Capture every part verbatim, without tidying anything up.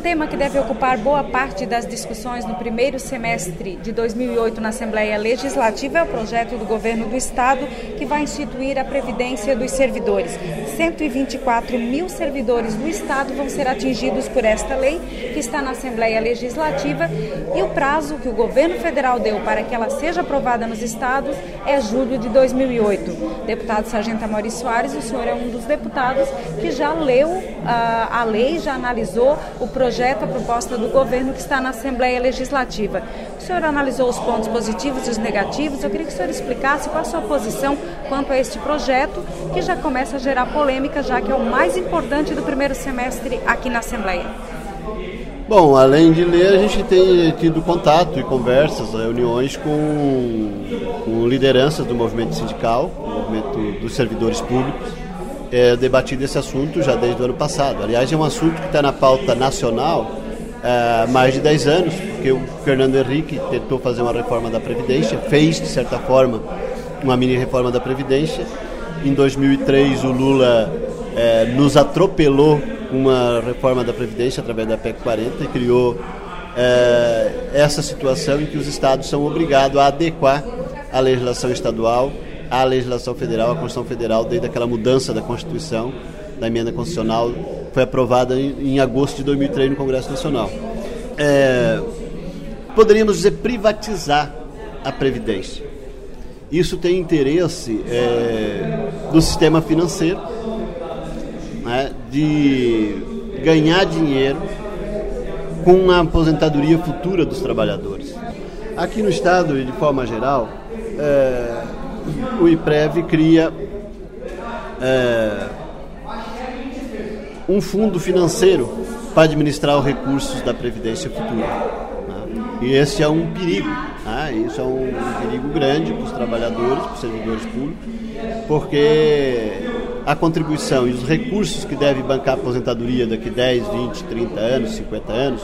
tema que deve ocupar boa parte das discussões no primeiro semestre de dois mil e oito na Assembleia Legislativa é o projeto do Governo do Estado que vai instituir a Previdência dos Servidores. cento e vinte e quatro mil servidores do Estado vão ser atingidos por esta lei que está na Assembleia Legislativa e o prazo que o Governo Federal deu para que ela seja aprovada nos estados é julho de dois mil e oito. Deputado Sargento Amaury Soares, o senhor é um dos deputados que já leu uh, a lei, já analisou o projeto, a proposta do governo que está na Assembleia Legislativa. O senhor analisou os pontos positivos e os negativos. Eu queria que o senhor explicasse qual a sua posição quanto a este projeto, que já começa a gerar polêmica, já que é o mais importante do primeiro semestre aqui na Assembleia. Bom, além de ler, a gente tem tido contato e conversas, reuniões com, com lideranças do movimento sindical, do movimento dos servidores públicos, é, debatido esse assunto já desde o ano passado. Aliás, é um assunto que está na pauta nacional é, há mais de dez anos, porque o Fernando Henrique tentou fazer uma reforma da Previdência, fez, de certa forma, uma mini reforma da Previdência. Em dois mil e três, o Lula é, nos atropelou uma reforma da Previdência através da P E C quarenta e criou é, essa situação em que os estados são obrigados a adequar a legislação estadual à legislação federal, à Constituição Federal, desde aquela mudança da Constituição, da emenda constitucional, foi aprovada em, em agosto de dois mil e três no Congresso Nacional. É, poderíamos dizer privatizar a Previdência. Isso tem interesse é, do sistema financeiro, né, de ganhar dinheiro com a aposentadoria futura dos trabalhadores. Aqui no Estado, e de forma geral, é, o IPREV cria é, um fundo financeiro para administrar os recursos da Previdência futura. Né? E esse é um perigo. Né? Isso é um, um perigo grande para os trabalhadores, para os servidores públicos, porque a contribuição e os recursos que devem bancar a aposentadoria daqui dez, vinte, trinta anos, cinquenta anos,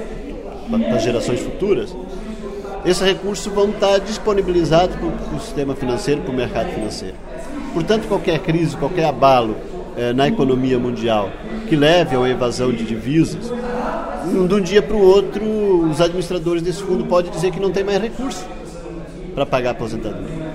para as gerações futuras, esses recursos vão estar disponibilizados para o sistema financeiro, para o mercado financeiro. Portanto, qualquer crise, qualquer abalo eh, na economia mundial que leve a uma evasão de divisas, de um dia para o outro, os administradores desse fundo podem dizer que não tem mais recurso para pagar a aposentadoria.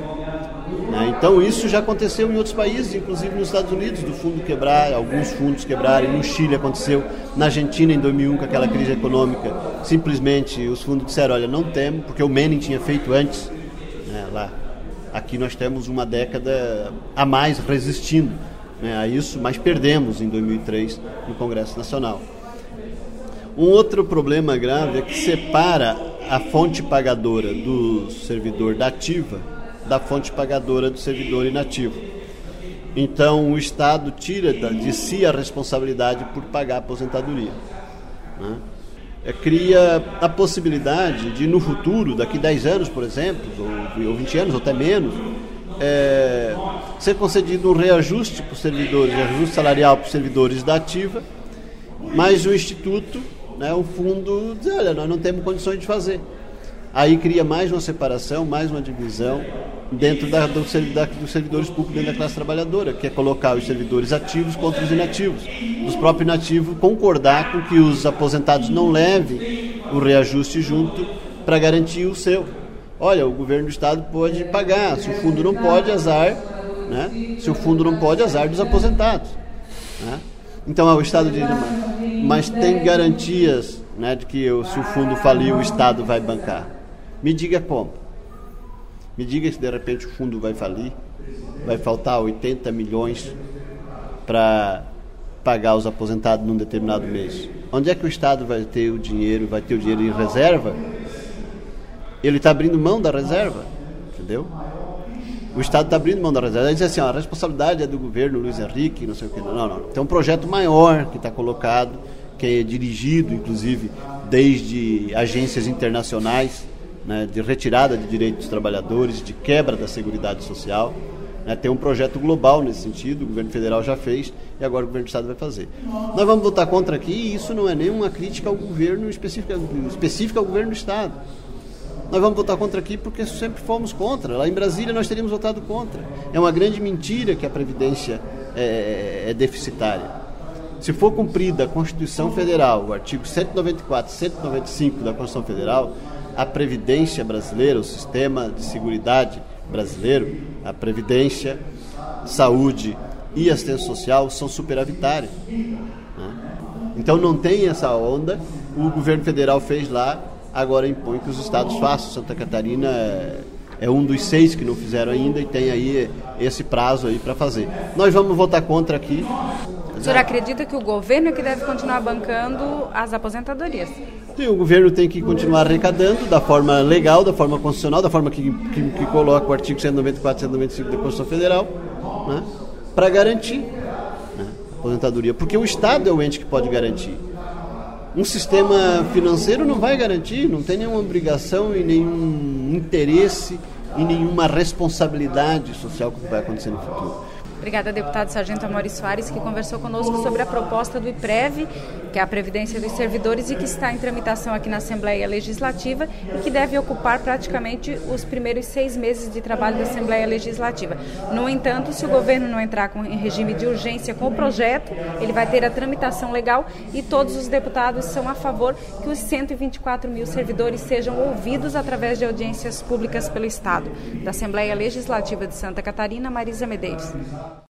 Então isso já aconteceu em outros países, inclusive nos Estados Unidos, do fundo quebrar, alguns fundos quebrarem, no Chile aconteceu, na Argentina em dois mil e um com aquela crise econômica, simplesmente os fundos disseram, olha, não temos, porque o Menem tinha feito antes, né, lá. Aqui nós temos uma década a mais resistindo, né, a isso, mas perdemos em dois mil e três no Congresso Nacional. Um outro problema grave é que separa a fonte pagadora do servidor da ativa da fonte pagadora do servidor inativo. Então, o Estado tira de si a responsabilidade por pagar a aposentadoria. Né? É, cria a possibilidade de, no futuro, daqui dez anos, por exemplo, ou, ou vinte anos, ou até menos, é, ser concedido um reajuste para os servidores, reajuste salarial para os servidores da ativa, mas o Instituto, né, o fundo, diz, olha, nós não temos condições de fazer. Aí cria mais uma separação, mais uma divisão dentro da, do, da, dos servidores públicos, dentro da classe trabalhadora, que é colocar os servidores ativos contra os inativos. Os próprios inativos concordar com que os aposentados não levem o reajuste junto para garantir o seu. Olha, o governo do Estado pode pagar, se o fundo não pode, azar, né? Se o fundo não pode, azar dos aposentados. Né? Então, o Estado diz, mas tem garantias, né, de que se o fundo falir, o Estado vai bancar. Me diga como. Me diga se de repente o fundo vai falir, vai faltar oitenta milhões para pagar os aposentados num determinado mês. Onde é que o Estado vai ter o dinheiro, vai ter o dinheiro em reserva? Ele está abrindo mão da reserva, entendeu? O Estado está abrindo mão da reserva. Ele diz assim, ó, a responsabilidade é do governo Luiz Henrique, não sei o que. Não, não, não. Tem um projeto maior que está colocado, que é dirigido, inclusive, desde agências internacionais, né, de retirada de direitos dos trabalhadores, de quebra da Seguridade Social. Né, tem um projeto global nesse sentido, o governo federal já fez e agora o governo do Estado vai fazer. Nós vamos votar contra aqui e isso não é nenhuma crítica ao governo específica, específica ao governo do Estado. Nós vamos votar contra aqui porque sempre fomos contra. Lá em Brasília nós teríamos votado contra. É uma grande mentira que a Previdência é, é deficitária. Se for cumprida a Constituição Federal, o artigo cento e noventa e quatro, cento e noventa e cinco da Constituição Federal, a Previdência brasileira, o sistema de seguridade brasileiro, a Previdência, Saúde e Assistência Social são superavitários. Né? Então não tem essa onda, o governo federal fez lá, agora impõe que os estados façam. Santa Catarina é, é um dos seis que não fizeram ainda e tem aí esse prazo aí para fazer. Nós vamos votar contra aqui. O senhor acredita que o governo é que deve continuar bancando as aposentadorias? Sim, o governo tem que continuar arrecadando da forma legal, da forma constitucional, da forma que, que, que coloca o artigo cento e noventa e quatro, cento e noventa e cinco da Constituição Federal, né, para garantir, né, a aposentadoria. Porque o Estado é o ente que pode garantir. Um sistema financeiro não vai garantir, não tem nenhuma obrigação e nenhum interesse e nenhuma responsabilidade social que vai acontecer no futuro. Obrigada, deputado Sargento Amaury Soares, que conversou conosco sobre a proposta do IPREV, que é a Previdência dos Servidores, e que está em tramitação aqui na Assembleia Legislativa e que deve ocupar praticamente os primeiros seis meses de trabalho da Assembleia Legislativa. No entanto, se o governo não entrar com, em regime de urgência com o projeto, ele vai ter a tramitação legal e todos os deputados são a favor que os cento e vinte e quatro mil servidores sejam ouvidos através de audiências públicas pelo Estado. Da Assembleia Legislativa de Santa Catarina, Marisa Medeiros.